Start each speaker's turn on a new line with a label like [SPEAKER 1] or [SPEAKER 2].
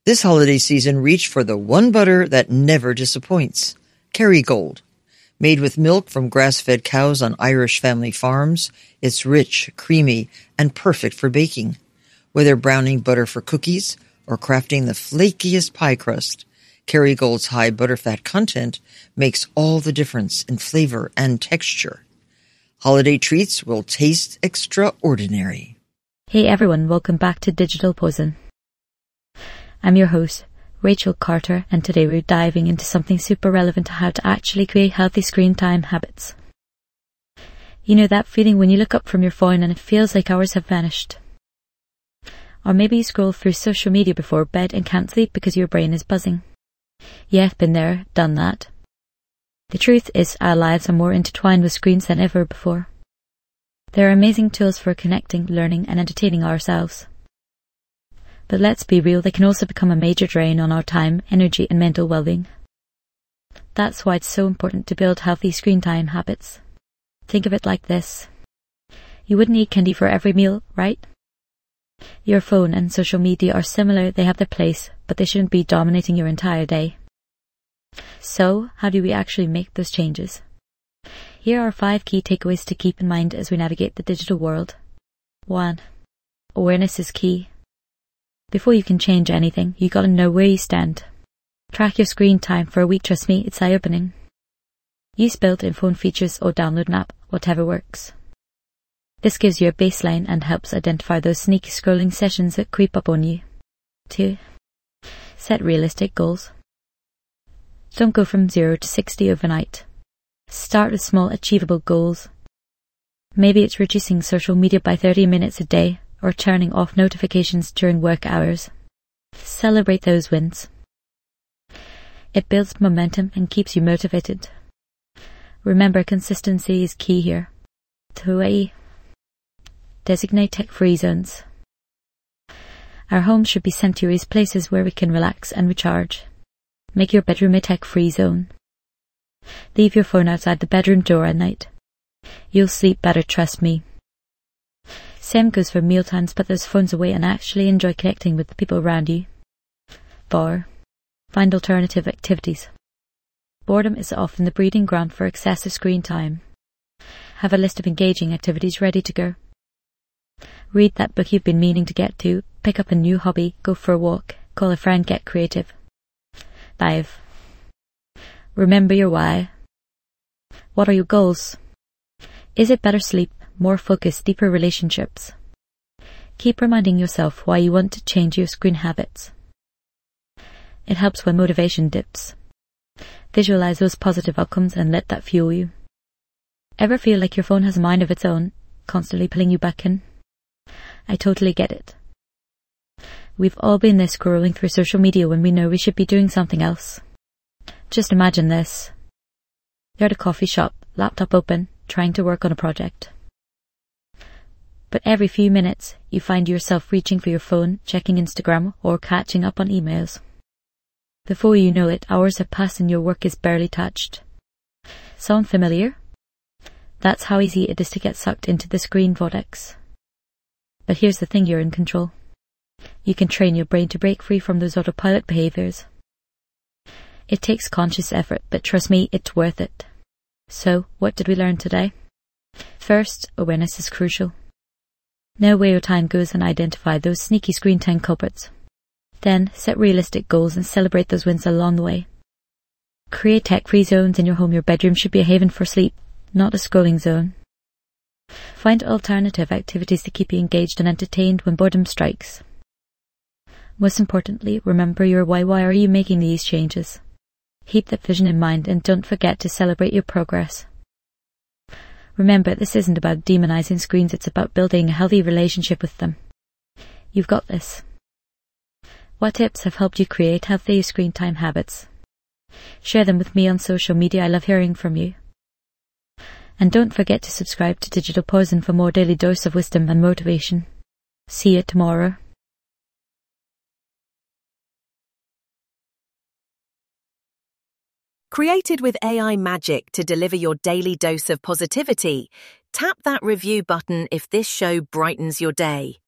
[SPEAKER 1] This holiday season, reach for the one butter that never disappoints. Kerrygold. Made with milk from grass-fed cows on Irish family farms, it's rich, creamy, and perfect for baking. Whether browning butter for cookies or crafting the flakiest pie crust, Kerrygold's high butterfat content makes all the difference in flavor and texture. Holiday treats will taste extraordinary.
[SPEAKER 2] Hey everyone, welcome back to Digital Poison. I'm your host, Rachel Carter, and today we're diving into something super relevant to how to actually create healthy screen time habits. You know that feeling when you look up from your phone and it feels like hours have vanished? Or maybe you scroll through social media before bed and can't sleep because your brain is buzzing. Yeah, I've been there, done that. The truth is our lives are more intertwined with screens than ever before. They are amazing tools for connecting, learning and entertaining ourselves. But let's be real, they can also become a major drain on our time, energy and mental well-being. That's why it's so important to build healthy screen time habits. Think of it like this. You wouldn't eat candy for every meal, right? Your phone and social media are similar, they have their place, but they shouldn't be dominating your entire day. So, how do we actually make those changes? Here are 5 key takeaways to keep in mind as we navigate the digital world. 1. Awareness is key. Before you can change anything, you gotta know where you stand. Track your screen time for a week, trust me, it's eye-opening. Use built-in phone features or download an app, whatever works. This gives you a baseline and helps identify those sneaky scrolling sessions that creep up on you. 2. Set realistic goals. Don't go from 0 to 60 overnight. Start with small, achievable goals. Maybe it's reducing social media by 30 minutes a day, or turning off notifications during work hours. Celebrate those wins. It builds momentum and keeps you motivated. Remember, consistency is key here. 2. Designate tech-free zones. Our homes should be sanctuaries, places where we can relax and recharge. Make your bedroom a tech-free zone. Leave your phone outside the bedroom door at night. You'll sleep better, trust me. Same goes for mealtimes, put those phones away and actually enjoy connecting with the people around you. 4. Find alternative activities. Boredom is often the breeding ground for excessive screen time. Have a list of engaging activities ready to go. Read that book you've been meaning to get to, pick up a new hobby, go for a walk, call a friend, get creative. 5. Remember your why. What are your goals? Is it better sleep, more focus, deeper relationships? Keep reminding yourself why you want to change your screen habits. It helps when motivation dips. Visualize those positive outcomes and let that fuel you. Ever feel like your phone has a mind of its own, constantly pulling you back in? I totally get it. We've all been there, scrolling through social media when we know we should be doing something else. Just imagine this. You're at a coffee shop, laptop open, trying to work on a project. But every few minutes, you find yourself reaching for your phone, checking Instagram, or catching up on emails. Before you know it, hours have passed and your work is barely touched. Sound familiar? That's how easy it is to get sucked into the screen vortex. But here's the thing, you're in control. You can train your brain to break free from those autopilot behaviors. It takes conscious effort, but trust me, it's worth it. So, what did we learn today? First, awareness is crucial. Know where your time goes and identify those sneaky screen time culprits. Then, set realistic goals and celebrate those wins along the way. Create tech-free zones in your home. Your bedroom should be a haven for sleep, not a scrolling zone. Find alternative activities to keep you engaged and entertained when boredom strikes. Most importantly, remember your why. Why are you making these changes? Keep that vision in mind and don't forget to celebrate your progress. Remember, this isn't about demonizing screens, it's about building a healthy relationship with them. You've got this. What tips have helped you create healthy screen time habits? Share them with me on social media, I love hearing from you. And don't forget to subscribe to Digital Poison for more daily dose of wisdom and motivation. See you tomorrow.
[SPEAKER 3] Created with AI magic to deliver your daily dose of positivity, tap that review button if this show brightens your day.